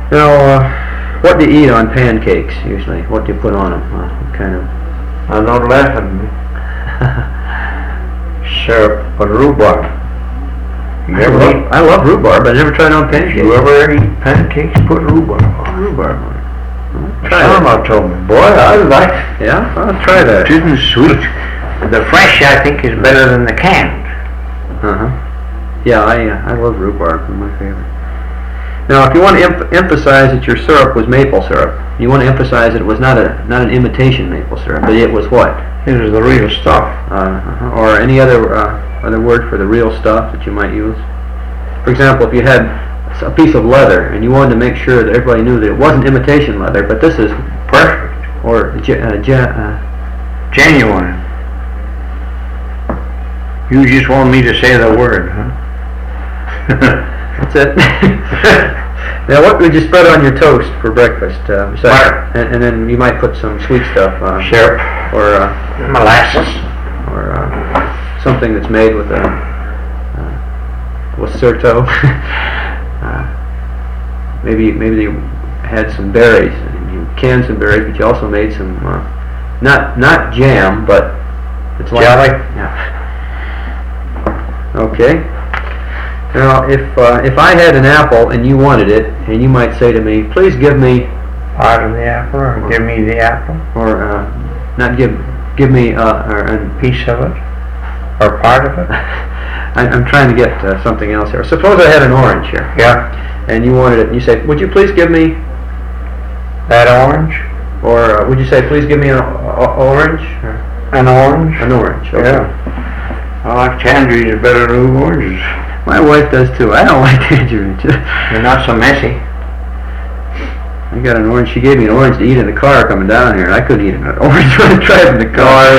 Now, what do you eat on pancakes usually? What do you put on them? What kind of? Don't laugh at me. Syrup or rhubarb. I love rhubarb, but I never tried it on pancakes. You ever eat pancakes? Put rhubarb on. Rhubarb on it. Grandma told me, boy, I like it. Yeah, I'll try that. It isn't sweet. The fresh, I think, is better than the canned. Yeah, I love rhubarb. It's my favorite. Now, if you want to emphasize that your syrup was maple syrup, you want to emphasize that it was not an imitation maple syrup, but it was what? It was the real stuff. Or any other word for the real stuff that you might use. For example, if you had a piece of leather and you wanted to make sure that everybody knew that it wasn't imitation leather, but this is perfect or genuine. You just want me to say the word, huh? That's it. Now, what would you spread on your toast for breakfast? And then you might put some sweet stuff. Syrup. Or molasses. Or something that's made with Surto. Maybe you had some berries. And you canned some berries, but you also made some not jam, but it's like jelly. Yeah. Okay. Now, if I had an apple and you wanted it, and you might say to me, "Please give me part of the apple, or give me the apple, or not give me a piece of it, or part of it." I'm trying to get something else here. Suppose I had an orange here. Yeah. And you wanted it, and you say, "Would you please give me that orange?" Or would you say, "Please give me an orange"? An orange? An orange. Okay. Yeah. I like tangerines better than oranges. My wife does too. I don't like tangerines. They're not so messy. I got an orange. She gave me an orange to eat in the car coming down here. I couldn't eat an orange when I driving the car.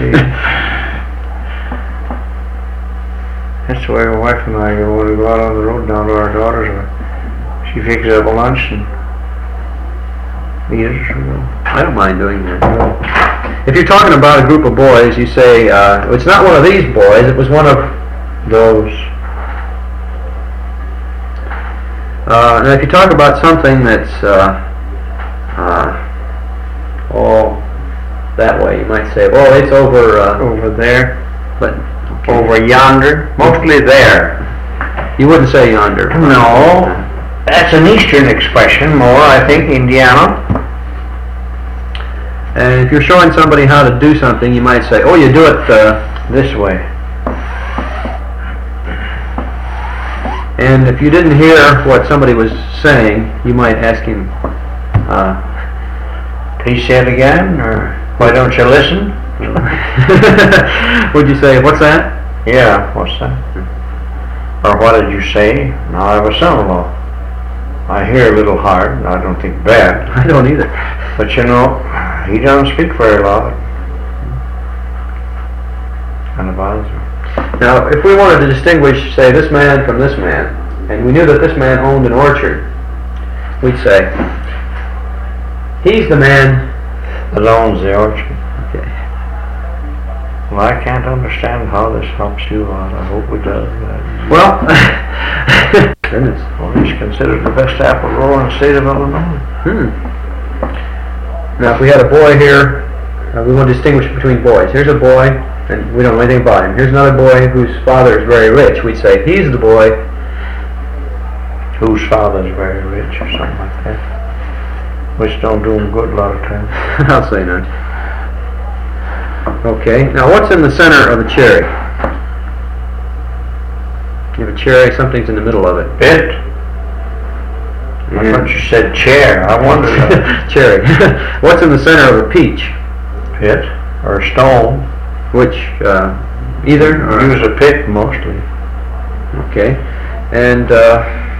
That's the way my wife and I go when we go out on the road down to our daughter's. She fixes up a lunch and eat it. I don't mind doing that. If you're talking about a group of boys, you say, it's not one of these boys, it was one of those. Now, if you talk about something that's that way, you might say, "Oh, it's over over there," but okay. Over yonder, mostly there. You wouldn't say yonder. No, that's an Eastern expression, more I think, Indiana. And if you're showing somebody how to do something, you might say, "Oh, you do it this way." And if you didn't hear what somebody was saying, you might ask him, "Please say it again," or "Why don't you listen?" Would you say, "What's that?" Yeah, what's that? Or "What did you say?" Now, I have a son-in-law. I hear a little hard, and I don't think bad. I don't either. But you know, he doesn't speak very loud. Kind of bothers me. Now, if we wanted to distinguish, say, this man from this man, and we knew that this man owned an orchard, we'd say, "He's the man that owns the orchard." Okay. Well, I can't understand how this helps you out. I hope it does. Well, goodness. Well, he's considered the best apple grower in the state of Illinois. Now, if we had a boy here, we want to distinguish between boys. Here's a boy, and we don't know anything about him. Here's another boy whose father is very rich. We'd say, "He's the boy whose father is very rich," or something like that. Which don't do him good a lot of times. I'll say none. Okay, now what's in the center of a cherry? You have a cherry, something's in the middle of it. Pit? I thought you said chair. I wondered. Cherry. What's in the center of a peach? Pit or stone. Which, either? Use a pit mostly. Okay. And